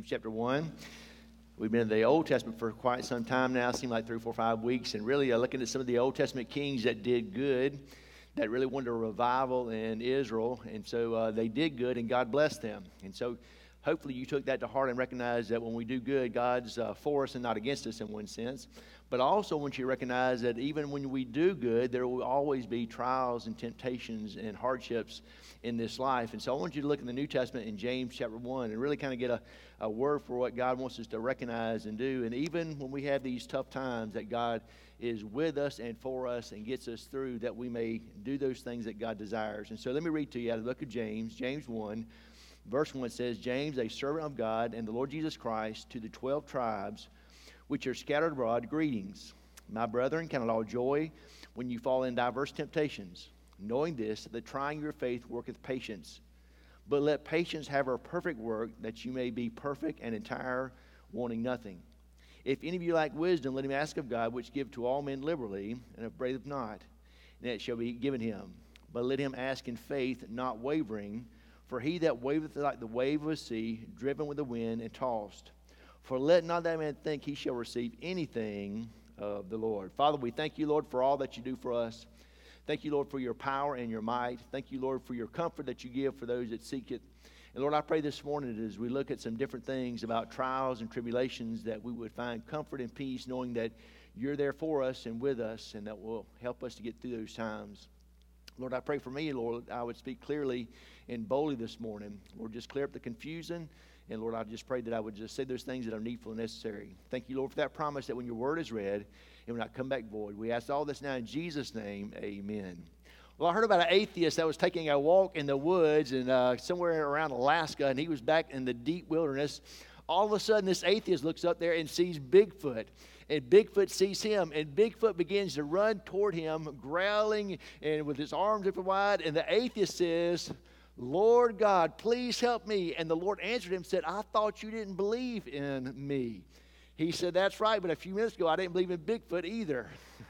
chapter 1. We've been in the Old Testament for quite some time now. It seemed like 3, 4, 5 weeks. And really looking at some of the Old Testament kings that did good, that really wanted a revival in Israel. And so they did good, and God blessed them. And so hopefully you took that to heart and recognized that when we do good, God's for us and not against us in one sense. But I also want you to recognize that even when we do good, there will always be trials and temptations and hardships in this life. And so I want you to look in the New Testament in James chapter 1 and really kind of get a word for what God wants us to recognize and do. And even when we have these tough times, that God is with us and for us and gets us through, that we may do those things that God desires. And so let me read to you out of the book of James, James 1. Verse 1 says, James, a servant of God and the Lord Jesus Christ, to the 12 tribes which are scattered abroad, greetings. My brethren, count it all joy when you fall in diverse temptations, knowing this, that trying your faith worketh patience. But let patience have her perfect work, that you may be perfect and entire, wanting nothing. If any of you lack wisdom, let him ask of God, which give to all men liberally, and upbraideth not, and it shall be given him. But let him ask in faith, not wavering. For he that waveth like the wave of a sea, driven with the wind and tossed. For let not that man think he shall receive anything of the Lord. Father, we thank you, Lord, for all that you do for us. Thank you, Lord, for your power and your might. Thank you, Lord, for your comfort that you give for those that seek it. And Lord, I pray this morning that as we look at some different things about trials and tribulations, that we would find comfort and peace knowing that you're there for us and with us, and that will help us to get through those times. Lord, I pray for me, Lord, I would speak clearly and boldly this morning. Lord, just clear up the confusion. And Lord, I just pray that I would just say those things that are needful and necessary. Thank you, Lord, for that promise that when your word is read, it will not come back void. We ask all this now in Jesus' name, amen. Well, I heard about an atheist that was taking a walk in the woods and somewhere around Alaska, and he was back in the deep wilderness. All of a sudden, this atheist looks up there and sees Bigfoot. And Bigfoot sees him, and Bigfoot begins to run toward him, growling and with his arms open wide. And the atheist says, Lord God, please help me. And the Lord answered him and said, I thought you didn't believe in me. He said, that's right, but a few minutes ago I didn't believe in Bigfoot either.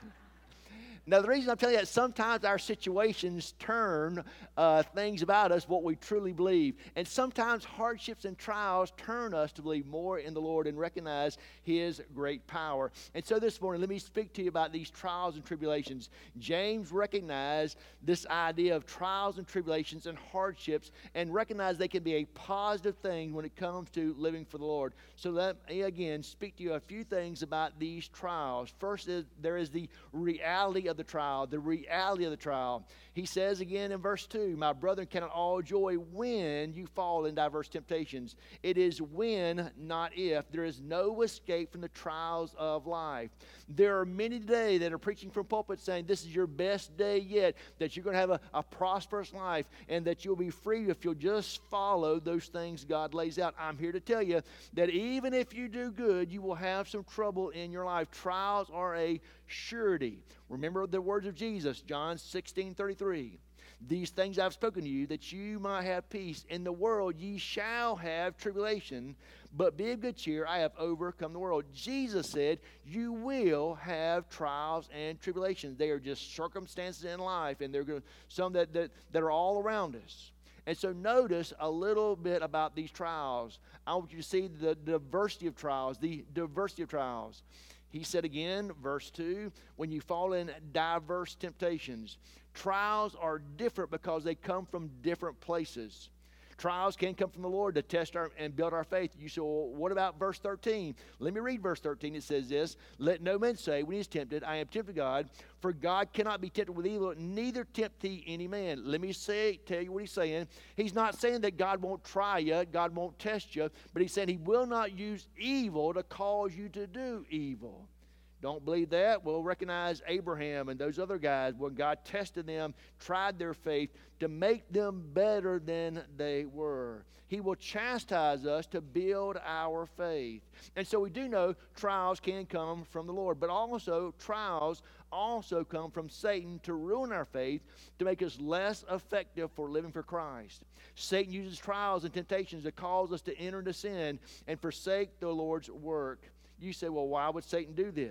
Now, the reason I'm telling you that sometimes our situations turn things about us what we truly believe. And sometimes hardships and trials turn us to believe more in the Lord and recognize his great power. And so this morning, let me speak to you about these trials and tribulations. James recognized this idea of trials and tribulations and hardships and recognized they can be a positive thing when it comes to living for the Lord. So let me again speak to you a few things about these trials. First, there is the reality of the trial, the reality of the trial. He says again in verse 2, my brethren, count it all joy when you fall in diverse temptations. It is when, not if. There is no escape from the trials of life. There are many today that are preaching from pulpits saying this is your best day yet, that you're going to have a prosperous life and that you'll be free if you'll just follow those things God lays out. I'm here to tell you that even if you do good, you will have some trouble in your life. Trials are a surety. Remember the words of Jesus, John 16:33. These things I've spoken to you, that you might have peace. In the world ye shall have tribulation, but be of good cheer, I have overcome the world. Jesus said you will have trials and tribulations. They are just circumstances in life, and they're some that are all around us. And so notice a little bit about these trials. I want you to see the diversity of trials, the diversity of trials. He said again, verse 2, when you fall in diverse temptations. Trials are different because they come from different places. Trials can come from the Lord to test and build our faith. You say, well, what about verse 13? Let me read verse 13. It says this, let no man say when he is tempted, I am tempted God, for God cannot be tempted with evil, neither tempt he any man. Let me tell you what he's saying. He's not saying that God won't try you, God won't test you, but he's saying he will not use evil to cause you to do evil. Don't believe that? Well, recognize Abraham and those other guys when God tested them, tried their faith to make them better than they were. He will chastise us to build our faith. And so we do know trials can come from the Lord, but also trials also come from Satan to ruin our faith, to make us less effective for living for Christ. Satan uses trials and temptations to cause us to enter into sin and forsake the Lord's work. You say, well, why would Satan do this?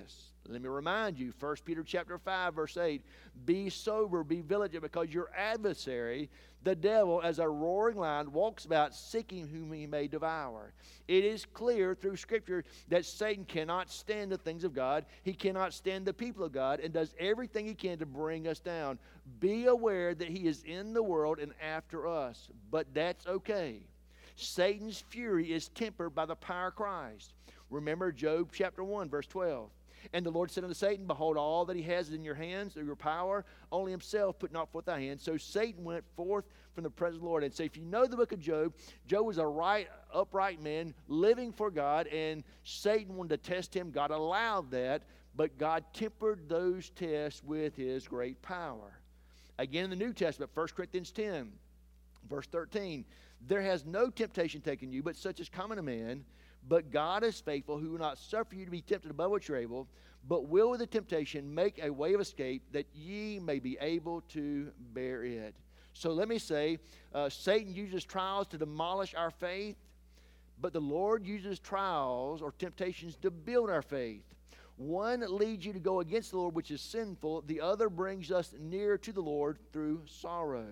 Let me remind you, 1 Peter chapter 5, verse 8, be sober, be vigilant, because your adversary, the devil, as a roaring lion, walks about seeking whom he may devour. It is clear through Scripture that Satan cannot stand the things of God. He cannot stand the people of God, and does everything he can to bring us down. Be aware that he is in the world and after us, but that's okay. Satan's fury is tempered by the power of Christ. Remember Job chapter 1, verse 12. And the Lord said unto Satan, behold, all that he has is in your hands, through your power, only himself put not forth thy hand. So Satan went forth from the presence of the Lord. And so if you know the book of Job, Job was a right, upright man, living for God, and Satan wanted to test him. God allowed that, but God tempered those tests with his great power. Again in the New Testament, 1 Corinthians 10, verse 13, there has no temptation taken you, but such as common to man. But God is faithful, who will not suffer you to be tempted above what you're able, but will with the temptation make a way of escape, that ye may be able to bear it. So let me say, Satan uses trials to demolish our faith, but the Lord uses trials or temptations to build our faith. One leads you to go against the Lord, which is sinful. The other brings us nearer to the Lord through sorrow.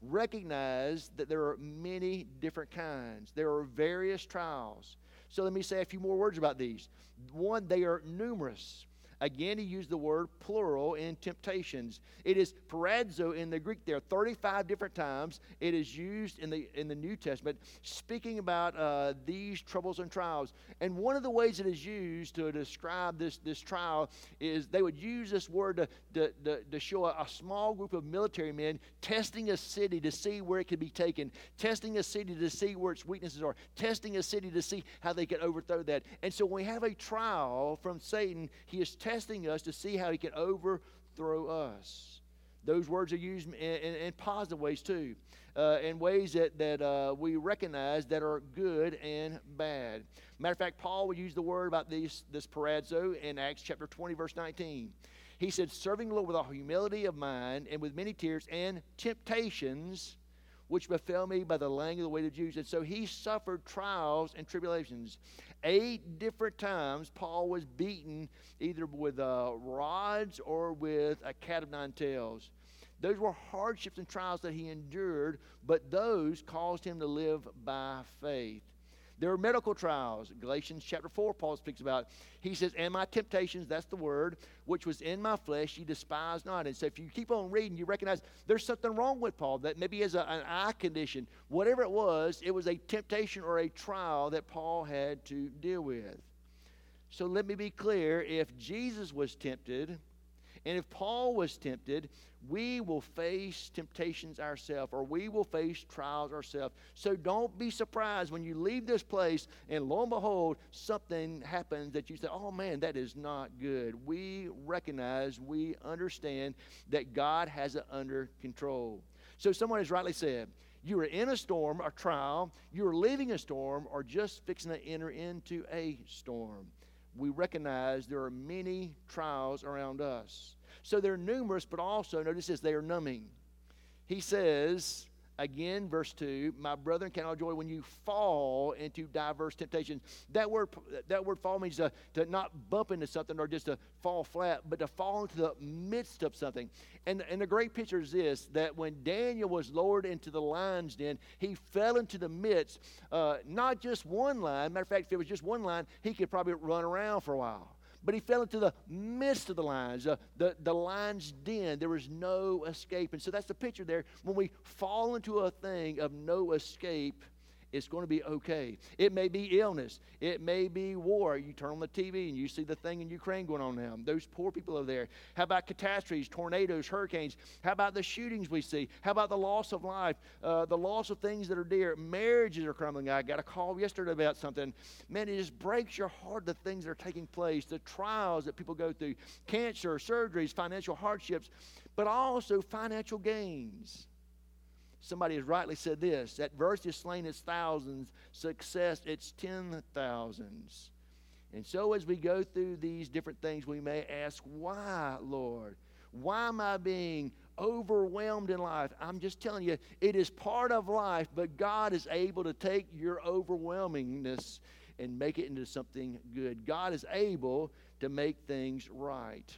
Recognize that there are many different kinds. There are various trials. So let me say a few more words about these. One, they are numerous. Again, he used the word plural in temptations. It is paradzo in the Greek there. 35 different times it is used in the New Testament, speaking about these troubles and trials. And one of the ways it is used to describe this trial is they would use this word to show a small group of military men testing a city to see where it could be taken, testing a city to see where its weaknesses are, testing a city to see how they could overthrow that. And so when we have a trial from Satan, he is testing us to see how he can overthrow us. Those words are used in positive ways too, in ways that we recognize that are good and bad. Matter of fact, Paul would use the word about this paradzo in Acts chapter 20, verse 19. He said, serving the Lord with all humility of mind and with many tears and temptations, which befell me by the laying of the weight of Jews. And so he suffered trials and tribulations. 8 different times Paul was beaten either with rods or with a cat of 9 tails. Those were hardships and trials that he endured, but those caused him to live by faith. There are medical trials. Galatians chapter 4, Paul speaks about. He says, and my temptations, that's the word, which was in my flesh, ye despise not. And so if you keep on reading, you recognize there's something wrong with Paul, that maybe he has an eye condition. Whatever it was a temptation or a trial that Paul had to deal with. So let me be clear, if Jesus was tempted, and if Paul was tempted, we will face temptations ourselves, or we will face trials ourselves. So don't be surprised when you leave this place and lo and behold, something happens that you say, oh man, that is not good. We recognize, we understand that God has it under control. So someone has rightly said, you are in a storm, a trial, you are leaving a storm, or just fixing to enter into a storm. We recognize there are many trials around us. So they're numerous, but also, notice this, they are numbing. He says, again, verse 2, my brethren, count all joy when you fall into diverse temptations. That word fall means to not bump into something or just to fall flat, but to fall into the midst of something. And the great picture is this, that when Daniel was lowered into the lion's den, he fell into the midst, not just one lion. Matter of fact, if it was just one lion, he could probably run around for a while. But he fell into the midst of the lions, the lion's den. There was no escape. And so that's the picture there. When we fall into a thing of no escape, it's going to be okay. It may be illness. It may be war. You turn on the TV and you see the thing in Ukraine going on now. Those poor people are there. How about catastrophes, tornadoes, hurricanes? How about the shootings we see? How about the loss of life, the loss of things that are dear? Marriages are crumbling. I got a call yesterday about something. Man, it just breaks your heart, the things that are taking place, the trials that people go through, cancer, surgeries, financial hardships, but also financial gains. Somebody has rightly said this, adversity has slain its thousands, success its 10,000s. And so as we go through these different things, we may ask, why, Lord? Why am I being overwhelmed in life? I'm just telling you, it is part of life, but God is able to take your overwhelmingness and make it into something good. God is able to make things right.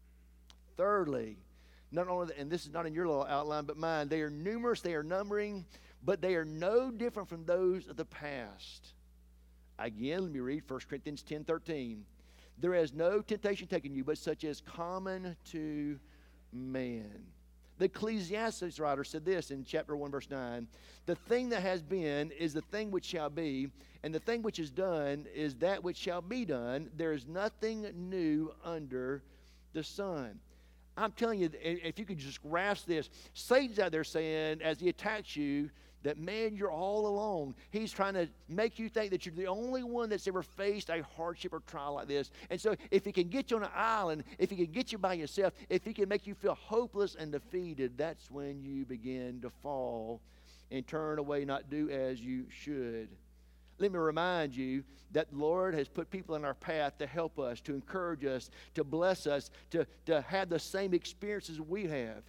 Thirdly, not only, and this is not in your little outline, but mine, they are numerous, they are numbering, but they are no different from those of the past. Again, let me read 1 Corinthians 10:13. There has no temptation taken you, but such as common to man. The Ecclesiastes writer said this in chapter 1, verse 9. The thing that has been is the thing which shall be, and the thing which is done is that which shall be done. There is nothing new under the sun. I'm telling you, if you could just grasp this, Satan's out there saying, as he attacks you, that, man, you're all alone. He's trying to make you think that you're the only one that's ever faced a hardship or trial like this. And so if he can get you on an island, if he can get you by yourself, if he can make you feel hopeless and defeated, that's when you begin to fall and turn away, not do as you should. Let me remind you that the Lord has put people in our path to help us, to encourage us, to bless us, to have the same experiences we have,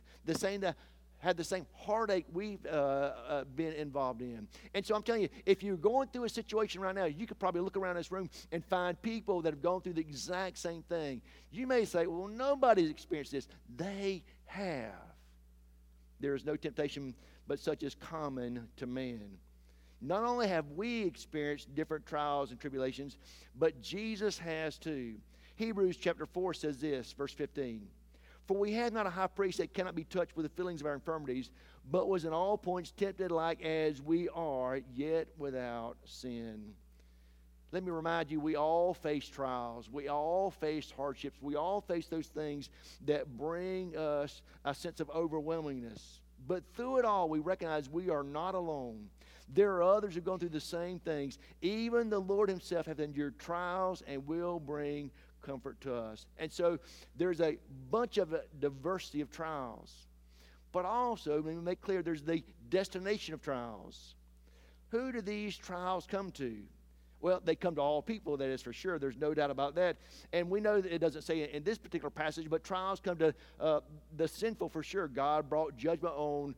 had the same heartache we've been involved in. And so I'm telling you, if you're going through a situation right now, you could probably look around this room and find people that have gone through the exact same thing. You may say, well, nobody's experienced this. They have. There is no temptation but such as common to man. Not only have we experienced different trials and tribulations, but Jesus has too. Hebrews chapter 4 says this, verse 15. For we have not a high priest that cannot be touched with the feelings of our infirmities, but was in all points tempted like as we are, yet without sin. Let me remind you, we all face trials. We all face hardships. We all face those things that bring us a sense of overwhelmingness. But through it all, we recognize we are not alone. There are others who have gone through the same things. Even the Lord himself has endured trials and will bring comfort to us. And so there's a bunch of diversity of trials. But also, let me make clear, there's the destination of trials. Who do these trials come to? Well, they come to all people, that is for sure. There's no doubt about that. And we know that it doesn't say in this particular passage, but trials come to the sinful for sure. God brought judgment on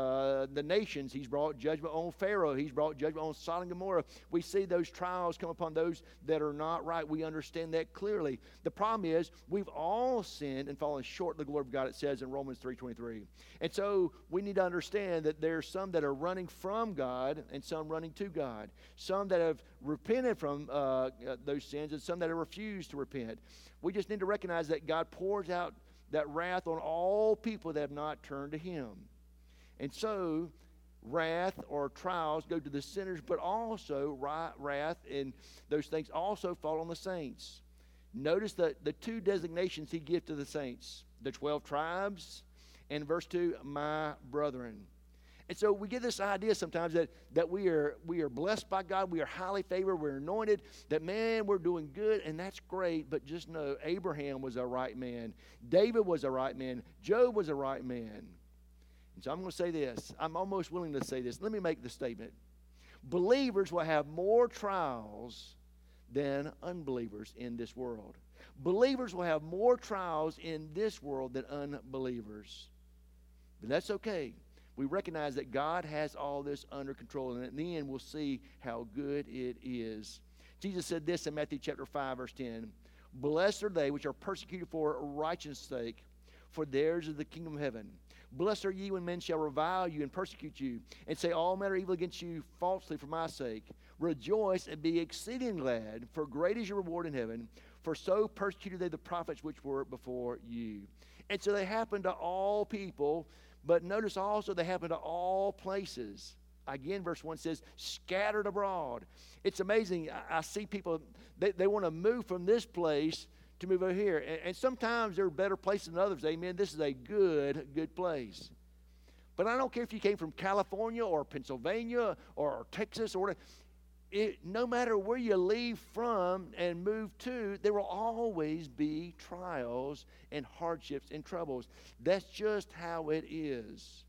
the nations. He's brought judgment on Pharaoh. He's brought judgment on Sodom and Gomorrah. We see those trials come upon those that are not right. We understand that clearly. The problem is we've all sinned and fallen short of the glory of God, it says in Romans 3:23. And so we need to understand that there's some that are running from God and some running to God. Some that have repented from those sins and some that have refused to repent. We just need to recognize that God pours out that wrath on all people that have not turned to him. And so wrath or trials go to the sinners, but also wrath and those things also fall on the saints. Notice the two designations he gives to the saints, the 12 tribes, and verse 2, my brethren. And so we get this idea sometimes that we are blessed by God, we are highly favored, we're anointed, that, man, we're doing good, and that's great, but just know Abraham was a right man. David was a right man. Job was a right man. And so I'm going to say this. I'm almost willing to say this. Let me make the statement. Believers will have more trials than unbelievers in this world. Believers will have more trials in this world than unbelievers. But that's okay. We recognize that God has all this under control, and in the end, we'll see how good it is. Jesus said this in Matthew chapter 5, verse 10. Blessed are they which are persecuted for righteousness' sake, for theirs is the kingdom of heaven. Blessed are ye when men shall revile you and persecute you, and say all manner of evil against you falsely for my sake. Rejoice and be exceeding glad, for great is your reward in heaven, for so persecuted they the prophets which were before you. And so they happen to all people. But notice also they happen to all places. Again, verse 1 says, scattered abroad. It's amazing. I see people, they want to move from this place to move over here. And sometimes there are better places than others. Amen. This is a good place. But I don't care if you came from California or Pennsylvania or Texas or whatever. No matter where you leave from and move to, there will always be trials and hardships and troubles. That's just how it is.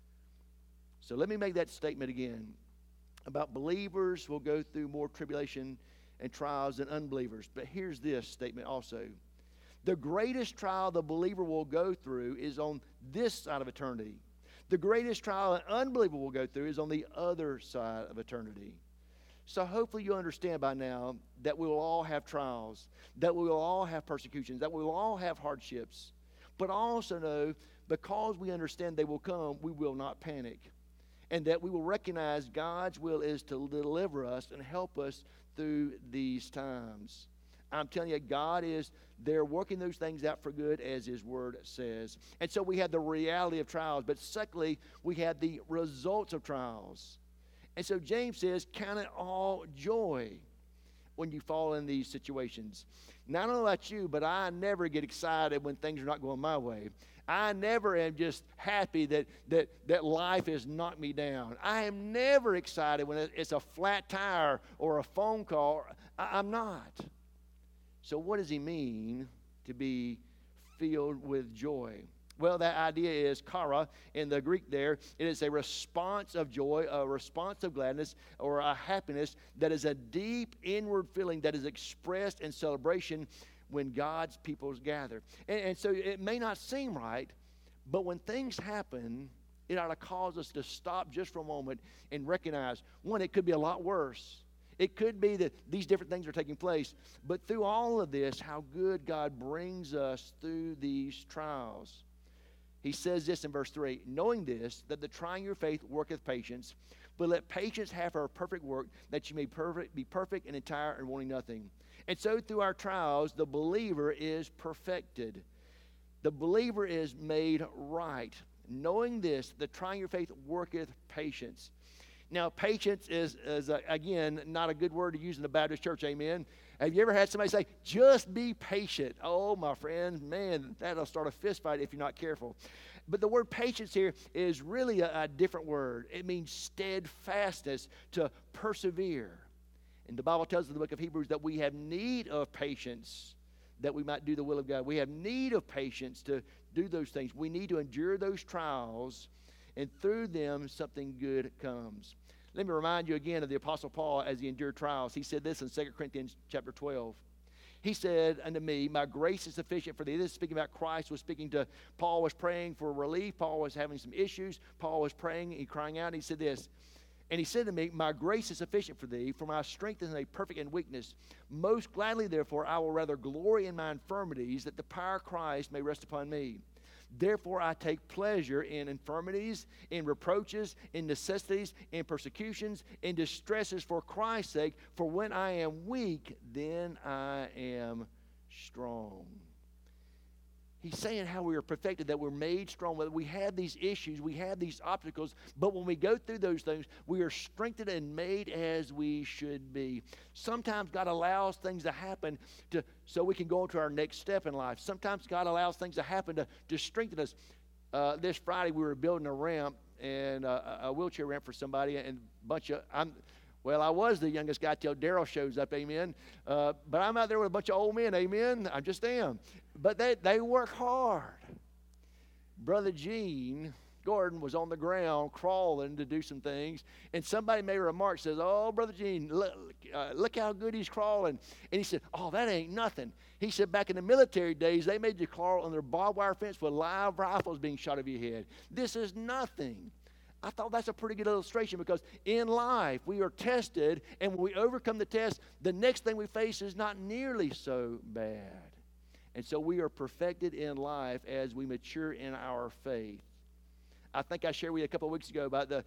So let me make that statement again about believers will go through more tribulation and trials than unbelievers. But here's this statement also. The greatest trial the believer will go through is on this side of eternity. The greatest trial an unbeliever will go through is on the other side of eternity. So hopefully you understand by now that we will all have trials, that we will all have persecutions, that we will all have hardships. But also know, because we understand they will come, we will not panic. And that we will recognize God's will is to deliver us and help us through these times. I'm telling you, God is there working those things out for good, as His Word says. And so we have the reality of trials, but secondly, we have the results of trials. And so James says, count it all joy when you fall in these situations. Now, I don't know about you, but I never get excited when things are not going my way. I never am just happy that life has knocked me down. I am never excited when it's a flat tire or a phone call. I'm not. So what does he mean to be filled with joy? Well, that idea is chara in the Greek there. It is a response of joy, a response of gladness, or a happiness that is a deep inward feeling that is expressed in celebration when God's people gather. And so it may not seem right, but when things happen, it ought to cause us to stop just for a moment and recognize, one, it could be a lot worse. It could be that these different things are taking place. But through all of this, how good God brings us through these trials. He says this in verse 3, knowing this, that the trying your faith worketh patience, but let patience have her perfect work, that you may be perfect and entire and wanting nothing. And so through our trials, the believer is perfected. The believer is made right. Knowing this, the trying your faith worketh patience. Now, patience is again, not a good word to use in the Baptist church, amen? Have you ever had somebody say, just be patient? Oh, my friend, man, that'll start a fist fight if you're not careful. But the word patience here is really a different word. It means steadfastness, to persevere. And the Bible tells us in the book of Hebrews that we have need of patience that we might do the will of God. We have need of patience to do those things. We need to endure those trials, and through them something good comes. Let me remind you again of the Apostle Paul as he endured trials. He said this in 2 Corinthians chapter 12. He said unto me, my grace is sufficient for thee. This is speaking about Christ, was speaking to Paul, was praying for relief. Paul was having some issues. Paul was praying and crying out. And he said this, and he said to me, my grace is sufficient for thee, for my strength is made perfect in weakness. Most gladly, therefore, I will rather glory in my infirmities, that the power of Christ may rest upon me. Therefore, I take pleasure in infirmities, in reproaches, in necessities, in persecutions, in distresses for Christ's sake. For when I am weak, then I am strong. He's saying how we are perfected, that we're made strong. Whether we have these issues, we have these obstacles, but when we go through those things, we are strengthened and made as we should be. Sometimes God allows things to happen so we can go into our next step in life. Sometimes God allows things to happen to strengthen us. This Friday, we were building a ramp, and a wheelchair ramp for somebody, and a bunch of... I was the youngest guy till Daryl shows up, amen. But I'm out there with a bunch of old men, amen. I just am. But they work hard. Brother Gene Gordon was on the ground crawling to do some things, and somebody made a remark, says, oh, Brother Gene, look how good he's crawling. And he said, oh, that ain't nothing. He said, back in the military days, they made you crawl under a barbed wire fence with live rifles being shot over your head. This is nothing. I thought that's a pretty good illustration, because in life we are tested, and when we overcome the test, the next thing we face is not nearly so bad. And so we are perfected in life as we mature in our faith. I think I shared with you a couple of weeks ago about the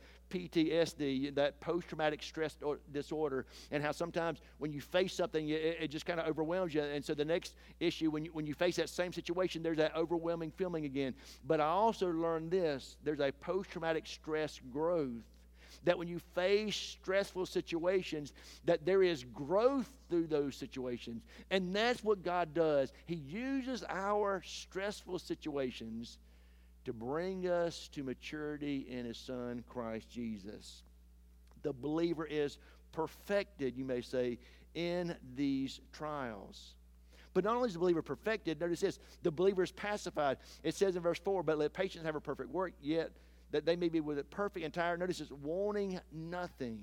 PTSD, that post-traumatic stress disorder, and how sometimes when you face something, it just kind of overwhelms you. And so the next issue, when you face that same situation, there's that overwhelming feeling again. But I also learned this: there's a post-traumatic stress growth. That when you face stressful situations, that there is growth through those situations. And that's what God does. He uses our stressful situations to bring us to maturity in His Son, Christ Jesus. The believer is perfected, you may say, in these trials. But not only is the believer perfected, notice this, the believer is pacified. It says in verse 4, but let patience have a perfect work, yet that they may be with it perfect and entire. Notice it's wanting nothing.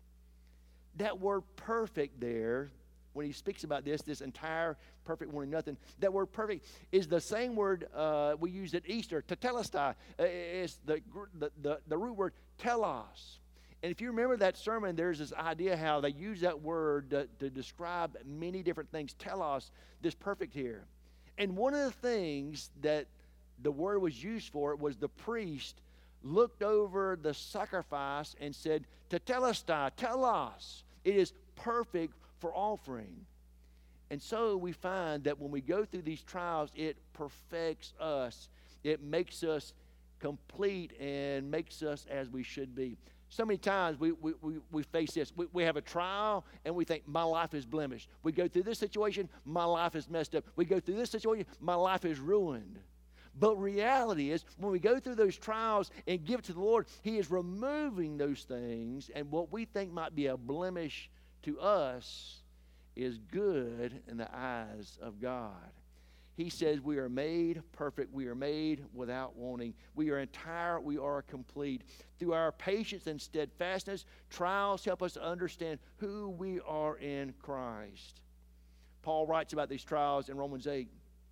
That word perfect there, when he speaks about this entire, perfect, wanting nothing, that word perfect is the same word we used at Easter, tetelestai. It's the root word telos. And if you remember that sermon, there's this idea how they use that word to describe many different things. Telos, this perfect here. And one of the things that the word was used for was the priest looked over the sacrifice and said, tetelestai, telos. It is perfect for offering. And so we find that when we go through these trials, it perfects us. It makes us complete and makes us as we should be. So many times we face this. We have a trial and we think, my life is blemished. We go through this situation, my life is messed up. We go through this situation, my life is ruined. But reality is, when we go through those trials and give it to the Lord, He is removing those things, and what we think might be a blemish to us is good in the eyes of God. He says we are made perfect. We are made without wanting. We are entire. We are complete. Through our patience and steadfastness, trials help us to understand who we are in Christ. Paul writes about these trials in Romans 8.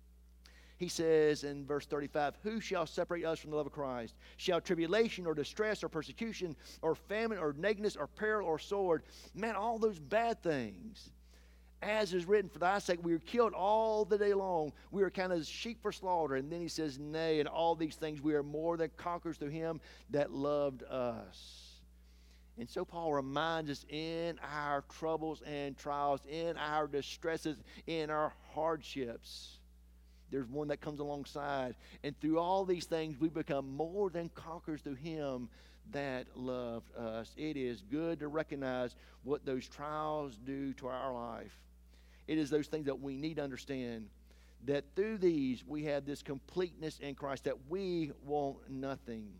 He says in verse 35, who shall separate us from the love of Christ? Shall tribulation or distress or persecution or famine or nakedness or peril or sword? Man, all those bad things. As is written, for thy sake we were killed all the day long. We were counted as sheep for slaughter. And then he says, nay, in all these things we are more than conquerors through him that loved us. And so Paul reminds us in our troubles and trials, in our distresses, in our hardships, there's one that comes alongside. And through all these things, we become more than conquerors through him that loved us. It is good to recognize what those trials do to our life. It is those things that we need to understand, that through these we have this completeness in Christ, that we want nothing.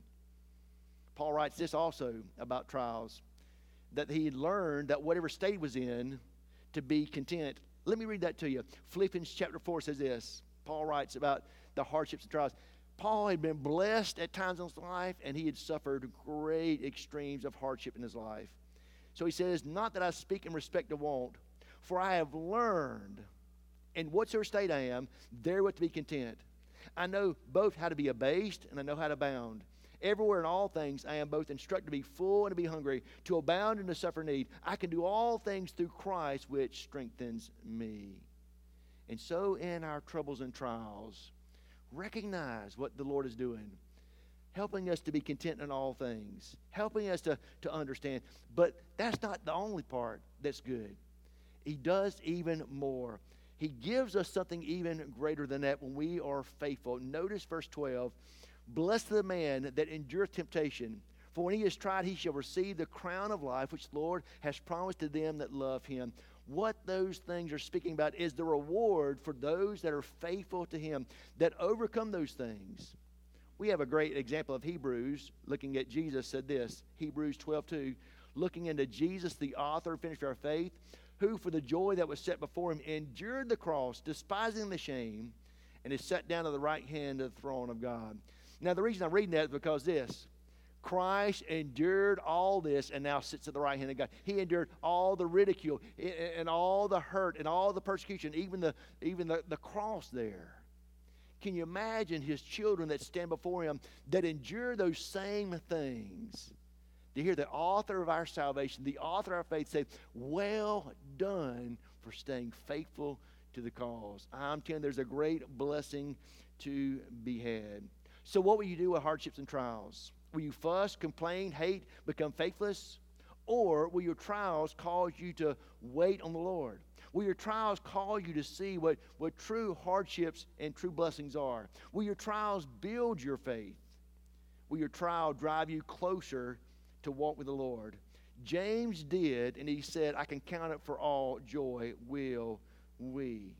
Paul writes this also about trials, that he had learned that whatever state he was in, to be content. Let me read that to you. Philippians chapter 4 says this. Paul writes about the hardships and trials. Paul had been blessed at times in his life, and he had suffered great extremes of hardship in his life. So he says, not that I speak in respect of want, for I have learned, in whatsoever state I am, therewith to be content. I know both how to be abased, and I know how to abound. Everywhere in all things I am both instructed to be full and to be hungry, to abound and to suffer need. I can do all things through Christ, which strengthens me. And so in our troubles and trials, recognize what the Lord is doing, helping us to be content in all things, helping us to understand. But that's not the only part that's good. He does even more. He gives us something even greater than that when we are faithful. Notice verse 12. Blessed the man that endureth temptation, for when he is tried, he shall receive the crown of life, which the Lord has promised to them that love him. What those things are speaking about is the reward for those that are faithful to him, that overcome those things. We have a great example of Hebrews, looking at Jesus, said this, Hebrews 12:2, looking into Jesus, the author and finisher of our faith, who for the joy that was set before him endured the cross, despising the shame, and is set down to the right hand of the throne of God. Now, the reason I'm reading that is because this. Christ endured all this and now sits at the right hand of God. He endured all the ridicule and all the hurt and all the persecution, even the cross there. Can you imagine his children that stand before him that endure those same things? To hear the author of our salvation, the author of our faith say, well done for staying faithful to the cause. I'm telling you, there's a great blessing to be had. So what will you do with hardships and trials? Will you fuss, complain, hate, become faithless? Or will your trials cause you to wait on the Lord? Will your trials call you to see what true hardships and true blessings are? Will your trials build your faith? Will your trial drive you closer to walk with the Lord? James did, and he said, I can count it for all joy, will we?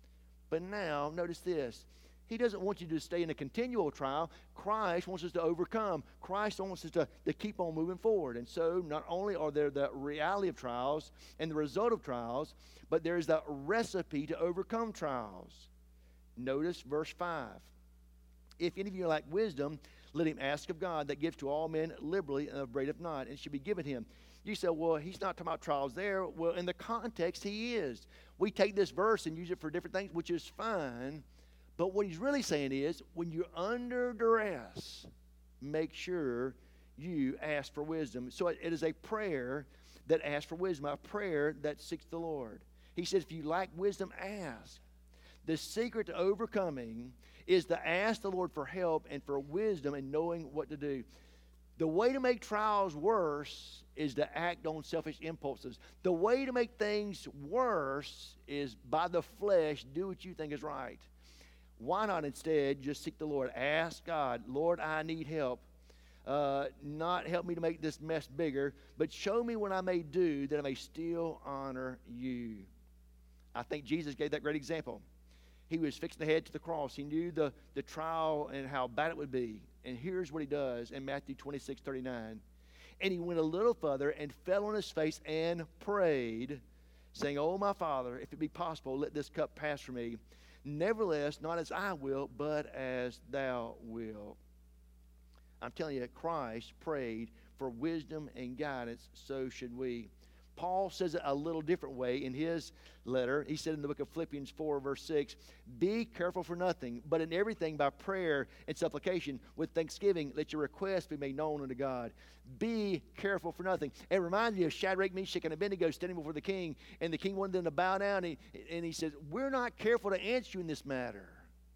But now, notice this. He doesn't want you to stay in a continual trial. Christ wants us to overcome. Christ wants us to keep on moving forward. And so not only are there the reality of trials and the result of trials, but there is the recipe to overcome trials. Notice verse 5. If any of you lack wisdom, let him ask of God that gives to all men liberally and upbraideth not, and it should be given him. You say, well, he's not talking about trials there. Well, in the context, he is. We take this verse and use it for different things, which is fine. But what he's really saying is, when you're under duress, make sure you ask for wisdom. So it is a prayer that asks for wisdom, a prayer that seeks the Lord. He says, if you lack wisdom, ask. The secret to overcoming is to ask the Lord for help and for wisdom in knowing what to do. The way to make trials worse is to act on selfish impulses. The way to make things worse is by the flesh, do what you think is right. Why not instead just seek the Lord? Ask God, Lord, I need help. Not help me to make this mess bigger, but show me what I may do that I may still honor you. I think Jesus gave that great example. He was fixing to head to the cross. He knew the trial and how bad it would be. And here's what he does in Matthew 26:39. And he went a little further and fell on his face and prayed, saying, Oh, my Father, if it be possible, let this cup pass from me. Nevertheless, not as I will, but as thou wilt. I'm telling you, Christ prayed for wisdom and guidance, so should we. Paul says it a little different way in his letter. He said in the book of Philippians 4, verse 6, be careful for nothing, but in everything by prayer and supplication with thanksgiving, let your requests be made known unto God. Be careful for nothing. It reminds me of Shadrach, Meshach, and Abednego standing before the king, and the king wanted them to bow down, and he says, we're not careful to answer you in this matter.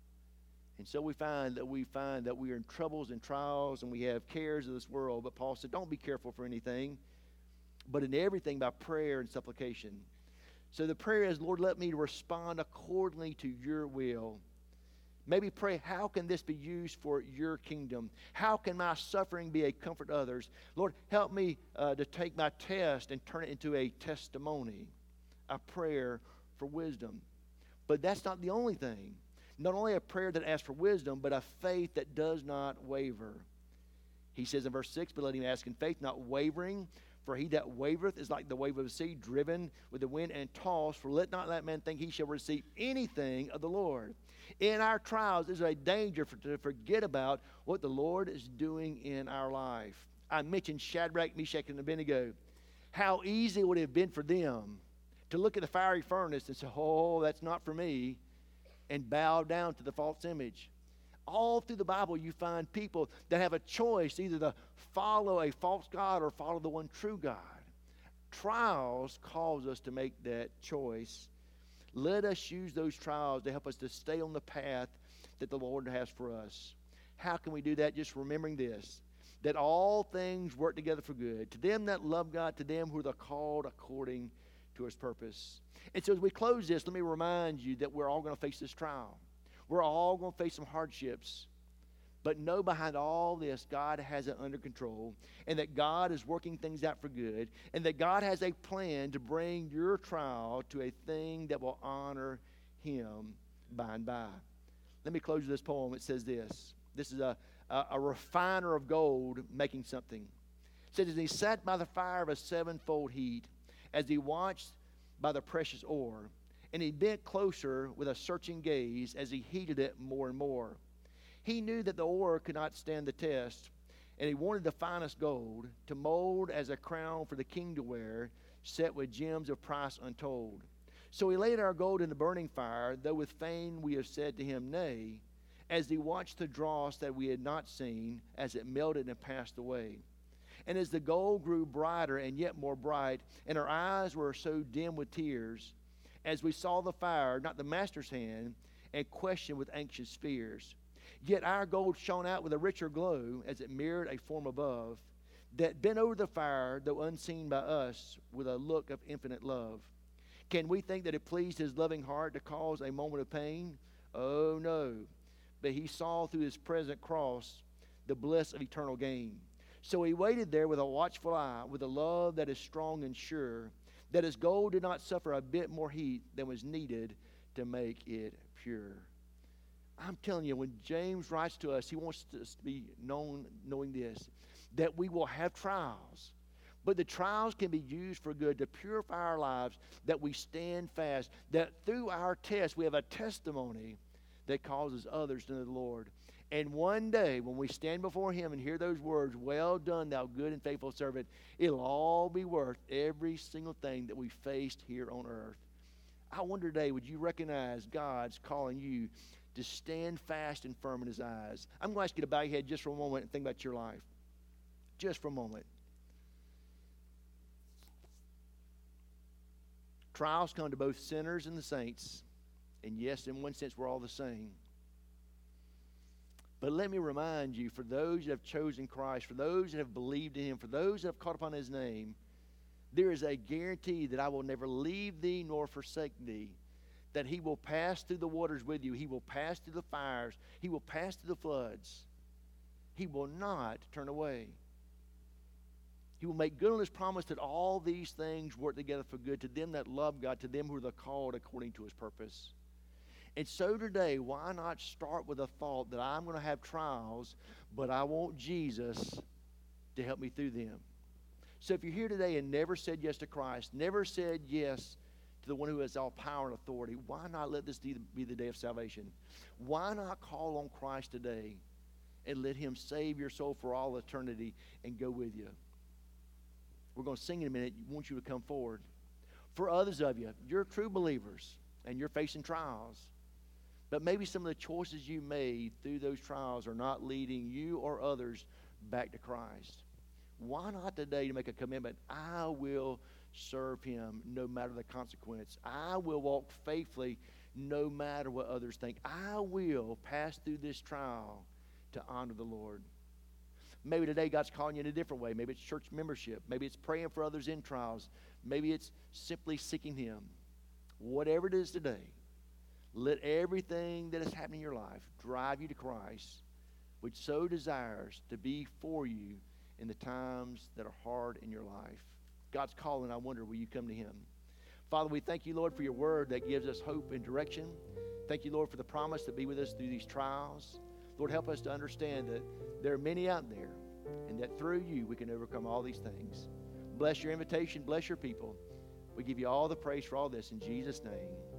And so we find that we are in troubles and trials, and we have cares of this world. But Paul said, don't be careful for anything, but in everything by prayer and supplication. So the prayer is, Lord, let me respond accordingly to your will. Maybe pray, how can this be used for your kingdom? How can my suffering be a comfort to others? Lord, help me to take my test and turn it into a testimony, a prayer for wisdom. But that's not the only thing. Not only a prayer that asks for wisdom, but a faith that does not waver. He says in verse 6, but let him ask in faith, not wavering. For he that wavereth is like the wave of the sea, driven with the wind and tossed. For let not that man think he shall receive anything of the Lord. In our trials, there's a danger to forget about what the Lord is doing in our life. I mentioned Shadrach, Meshach, and Abednego. How easy would it have been for them to look at the fiery furnace and say, oh, that's not for me, and bow down to the false image. All through the Bible, you find people that have a choice either to follow a false god or follow the one true God. Trials cause us to make that choice. Let us use those trials to help us to stay on the path that the Lord has for us. How can we do that? Just remembering this, that all things work together for good. To them that love God, to them who are called according to his purpose. And so as we close this, let me remind you that we're all going to face this trial. We're all going to face some hardships. But know behind all this, God has it under control, and that God is working things out for good, and that God has a plan to bring your trial to a thing that will honor him by and by. Let me close with this poem. It says this. This is a refiner of gold making something. It says, as he sat by the fire of a sevenfold heat, as he watched by the precious ore, and he bent closer with a searching gaze as he heated it more and more. He knew that the ore could not stand the test, and he wanted the finest gold to mold as a crown for the king to wear, set with gems of price untold. So he laid our gold in the burning fire, though with fain we have said to him, nay, as he watched the dross that we had not seen, as it melted and passed away. And as the gold grew brighter and yet more bright, and our eyes were so dim with tears, as we saw the fire, not the master's hand, and questioned with anxious fears. Yet our gold shone out with a richer glow, as it mirrored a form above, that bent over the fire, though unseen by us, with a look of infinite love. Can we think that it pleased his loving heart to cause a moment of pain? Oh, no. But he saw through his present cross the bliss of eternal gain. So he waited there with a watchful eye, with a love that is strong and sure, that his gold did not suffer a bit more heat than was needed to make it pure. I'm telling you, when James writes to us, he wants us to be knowing this, that we will have trials. But the trials can be used for good to purify our lives, that we stand fast, that through our test we have a testimony that causes others to know the Lord. And one day when we stand before him and hear those words, well done, thou good and faithful servant, it'll all be worth every single thing that we faced here on earth. I wonder today, would you recognize God's calling you to stand fast and firm in his eyes? I'm going to ask you to bow your head just for a moment and think about your life. just for a moment. Trials come to both sinners and the saints. And yes, in one sense, we're all the same. But let me remind you, for those that have chosen Christ, for those that have believed in Him, for those that have called upon His name, there is a guarantee that I will never leave thee nor forsake thee, that He will pass through the waters with you. He will pass through the fires. He will pass through the floods. He will not turn away. He will make good on His promise that all these things work together for good to them that love God, to them who are the called according to His purpose. And so today, why not start with a thought that I'm going to have trials, but I want Jesus to help me through them. So if you're here today and never said yes to Christ, never said yes to the one who has all power and authority, why not let this be the day of salvation? Why not call on Christ today and let Him save your soul for all eternity and go with you? We're going to sing in a minute. I want you to come forward. For others of you, you're true believers and you're facing trials. But maybe some of the choices you made through those trials are not leading you or others back to Christ. Why not today to make a commitment? I will serve Him no matter the consequence. I will walk faithfully no matter what others think. I will pass through this trial to honor the Lord. Maybe today God's calling you in a different way. Maybe it's church membership. Maybe it's praying for others in trials. Maybe it's simply seeking Him. Whatever it is today, let everything that is happening in your life drive you to Christ, which so desires to be for you in the times that are hard in your life. God's calling. I wonder, will you come to Him? Father, we thank you, Lord, for your word that gives us hope and direction. Thank you, Lord, for the promise to be with us through these trials. Lord, help us to understand that there are many out there, and that through you we can overcome all these things. Bless your invitation. Bless your people. We give you all the praise for all this in Jesus' name.